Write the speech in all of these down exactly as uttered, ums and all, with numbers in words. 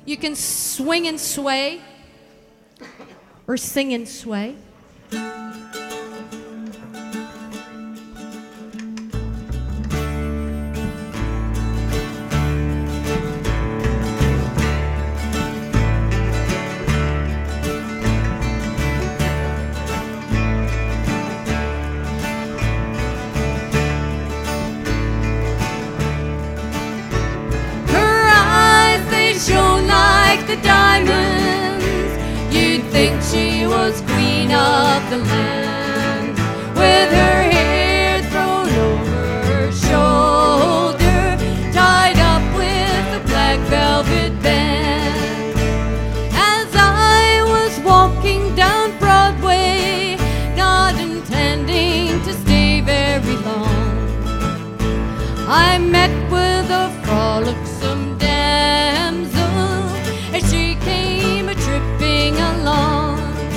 You can swing and sway or sing and sway. The diamonds, you'd think she was queen of the land, with her hair thrown over her shoulder, tied up with a black velvet band. As I was walking down Broadway, not intending to stay very long, I met with a frolicsome damsel as she came a-tripping along.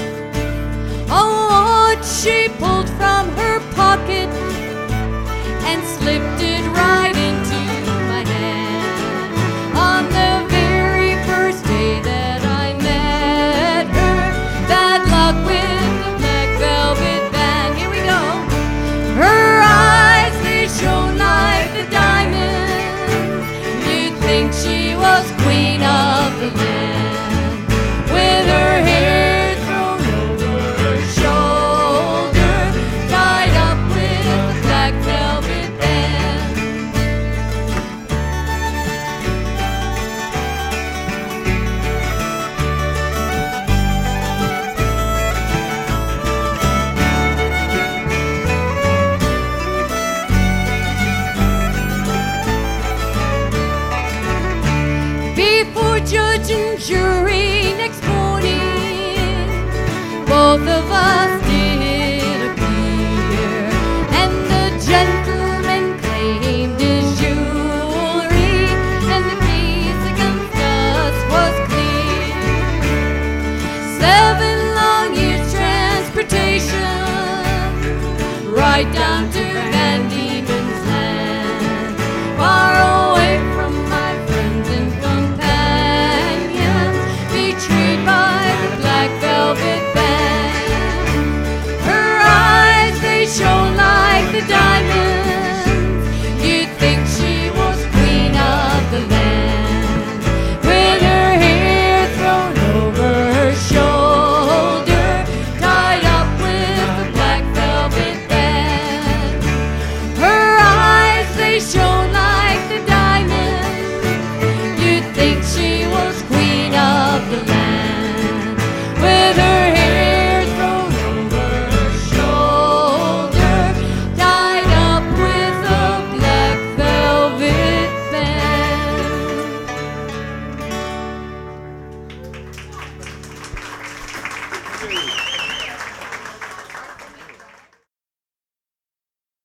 Oh, what she pulled from her pocket and slipped it right into my hand. On the very first day that I met her, bad luck with the black velvet band. Here we go. Her eyes, they shone like the diamonds. You'd think she was queen of the land, with her hair thrown over her shoulder, tied up with a black velvet band. Before judge and jury next morning, both of us did appear, and the gentleman claimed his jewelry, and the case against us was clear. Seven long years transportation, right down to Van Diemen's Land, far away from my friends and companions, betrayed by the black velvet band. Her eyes, they shone like the diamonds. You'd think she was queen of the land, with her hair thrown over her shoulder, tied up with a black velvet band. Her eyes, they shone like the diamonds. You'd think she was queen of the land, with her hair thrown over her shoulder, tied up with a black velvet band.